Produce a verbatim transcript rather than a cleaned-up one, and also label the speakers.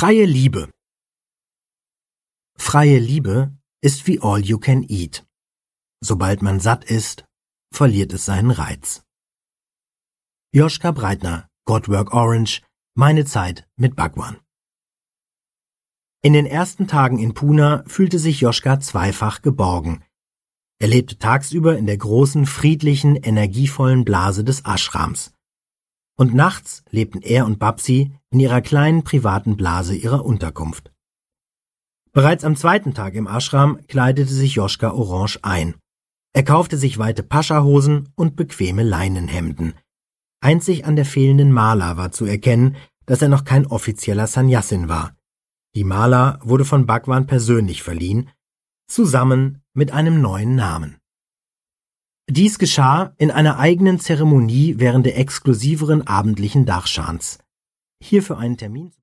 Speaker 1: Freie Liebe. Freie Liebe ist wie all you can eat. Sobald man satt ist, verliert es seinen Reiz. Joschka Breitner, Godwork Orange, meine Zeit mit Bhagwan. In den ersten Tagen in Pune fühlte sich Joschka zweifach geborgen. Er lebte tagsüber in der großen, friedlichen, energievollen Blase des Ashrams. Und nachts lebten er und Babsi in ihrer kleinen privaten Blase ihrer Unterkunft. Bereits am zweiten Tag im Ashram kleidete sich Joschka orange ein. Er kaufte sich weite Paschahosen und bequeme Leinenhemden. Einzig an der fehlenden Mala war zu erkennen, dass er noch kein offizieller Sannyasin war. Die Mala wurde von Bhagwan persönlich verliehen, zusammen mit einem neuen Namen. Dies geschah in einer eigenen Zeremonie während der exklusiveren abendlichen Darshans. Hierfür einen Termin